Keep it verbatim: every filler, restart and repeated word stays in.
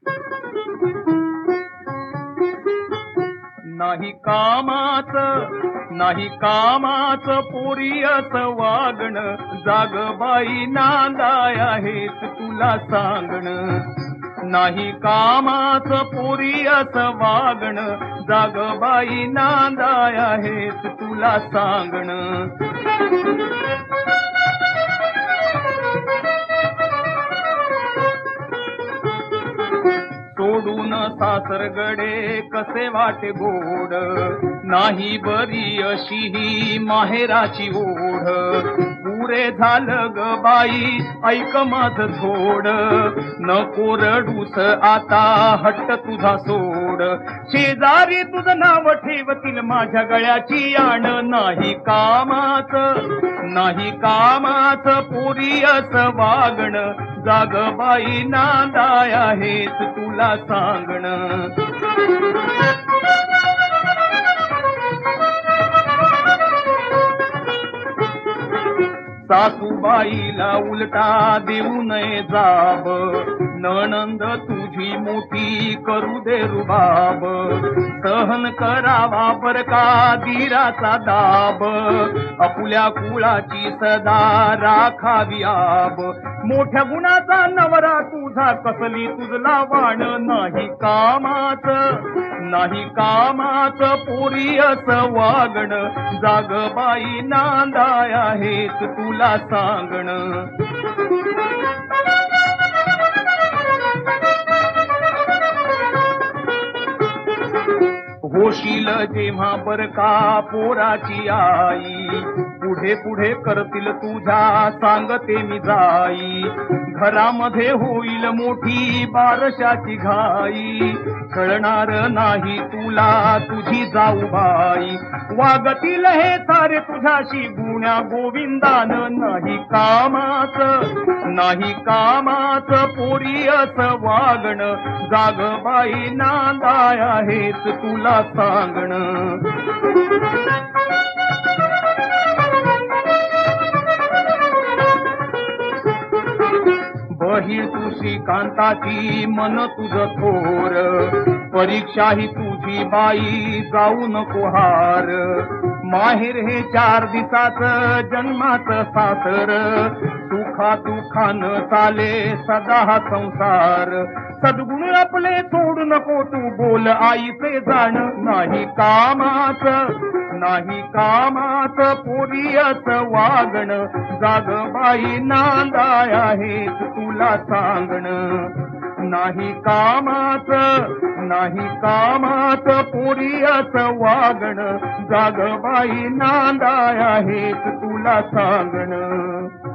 नाही कामाच नाही कामाच पोरियस वागण, जाग बाई नांदाया हेच तुला सांगण. नाही कामाच पोरियस वागण, जाग बाई नांदाया हेच तुला सांगण. सोडून सासरगडे कसे वाटे गोड, नाही बरी अशी ही माहेराची ओढ. पुरे झालं ग बाई ऐक माझं थोड, नको रडूस आता हट्ट तुझा सोड. शेजारी तुझं नाव ठेवतील माझ्या गळ्याची आण, नाही कामाच नाही कामाच पोरियस वागण, जाग बाई नांदाया हेच तुला सांगण. सासूबाईला उलटा देऊ नये जाब, नणंद तुझी मोठी करू दे रुबाब. सहन करावा बर का दिराचा दाब, आपुल्या कुळाची सदा राखावी आब. मोठ्या गुणाचा नवरा तुझा कसली तुझला वाण, नाही कामाच नाही कामाच पोरियस वागण, जाग बाई नांदाया हेच तुला सांगण. होशील जेव्हा बर का पोराची आई, पुढे पुढे करतील तुझ्या सांगते मी जाई. घरामध्ये होईल मोठी बारशाची घाई, कळणार नाही तुला तुझी जाऊबाई. वागतील हे सारे तुझ्याशी गुण्या गोविंदान, नाही कामाच नाही कामाच पोरियस वागण, जाग बाई नांदाया हेच तुला सांगण. बहीण तुझी कांताची मन तुझ थोर, परीक्षा ही तुझी बाई जाऊ नको हार. माहेर हे चार दिसाच जन्माच सासर, सुखा दुखान चाले सदा हा संसार. सद्गुण आपले सोडू नको तू बोल आईचे जाण, नाही कामाच नाही कामाच पोरियस वागण, जाग बाई नांदाया हेच तुला सांगण. नाही कामाच नाही कामाच पोरियस वागण, जाग बाई नांदाया हेच तुला सांगण.